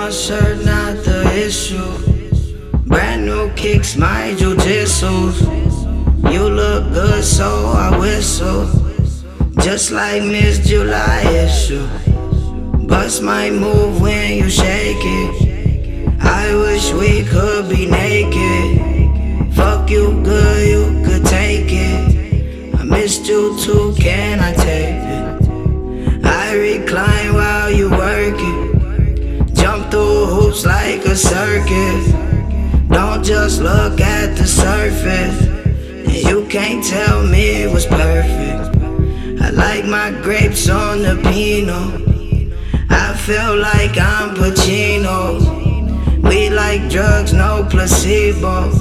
concert, not the issue. Brand new kicks, my jujitsu. You look good, so I whistle. Just like Miss July issue. Bust might move when you shake it. I wish we could be naked. Fuck you good, you could take it. I missed you too, can I take it? I recline while you work it. Jump through hoops like a circus. Don't just look at the surface. You can't tell me it was perfect. I like my grapes on the Pinot. I feel like I'm Pacino. We like drugs, no placebo.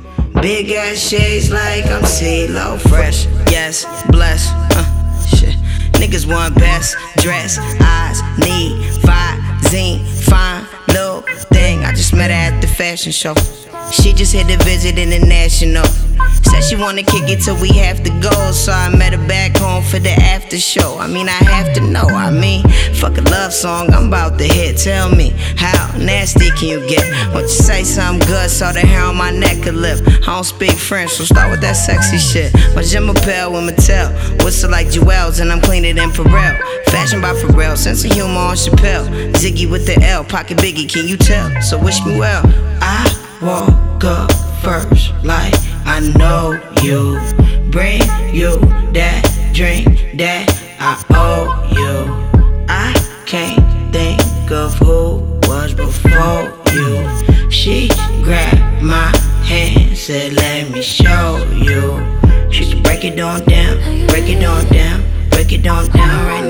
Big ass shades like I'm CeeLo. Fresh, yes, blessed. Shit. Niggas want best dress, eyes, need, fire, zine, fine, little thing. I just met her at the fashion show. She just hit a visit international. Said she wanna kick it till we have to go. So I met her back home for the after show. I mean, I have to know. Fuck a love song, I'm about to hit. Tell me, how nasty can you get? Won't you say something good so the hair on my neck could lift? I don't speak French, so start with that sexy shit. My Je m'appelle with Mattel. Whistle like Jewels, and I'm cleaner than Pharrell. Fashion by Pharrell, sense of humor on Chappelle. Ziggy with the L, pocket Biggie, can you tell? So wish me well. I woke up first like I know you. Bring you that drink that I owe you. I can't think of who was before you. She grabbed my hand, said let me show you. She could break it on down, break it on down, break it on down right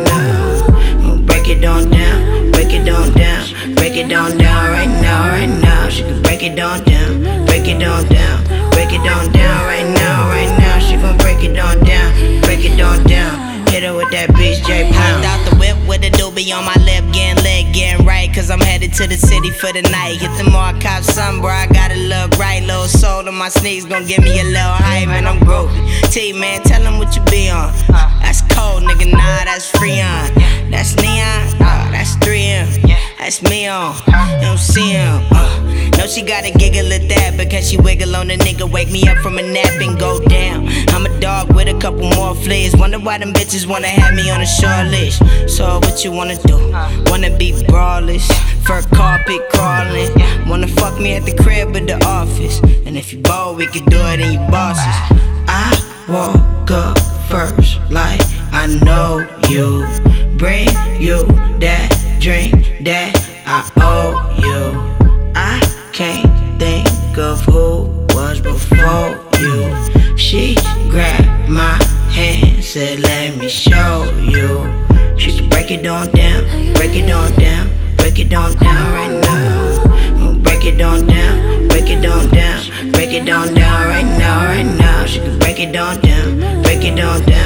now. Break it on down, break it on down, break it on down right now, right now. She could break it on down, break it on down, break it on down right now, right now. She gon' break it on down, break it on down. Hit her with that bitch J Pound. Out the whip with a doobie on my lip, getting lit, getting right. Cause I'm headed to the city for the night. Hit the mall, cop some, bro, I gotta look right. Little soul on my sneaks, gon' give me a little hype, man, I'm groovy. T, man, tell them what you be on. That's cold, nigga, nah, that's Freon. That's neon, that's 3M. That's me on, you don't see him. No, she gotta giggle at that because she wiggle on the nigga. Wake me up from a nap and go down. I'm a dog with a couple more fleas. Wonder why them bitches wanna have me on a short list. So what you wanna do? Wanna be brawlers, fur carpet crawling. Wanna fuck me at the crib or the office. And if you bold, we can do it in your bosses. I woke up first like I know you. Bring you that drink that I owe you. I can't think of who was before you. She grabbed my hand, said let me show you. She could break it on down, break it on down, break it on down right now. Break it on down, break it on down, break it on down right now, right now. She could break it on down, break it on down.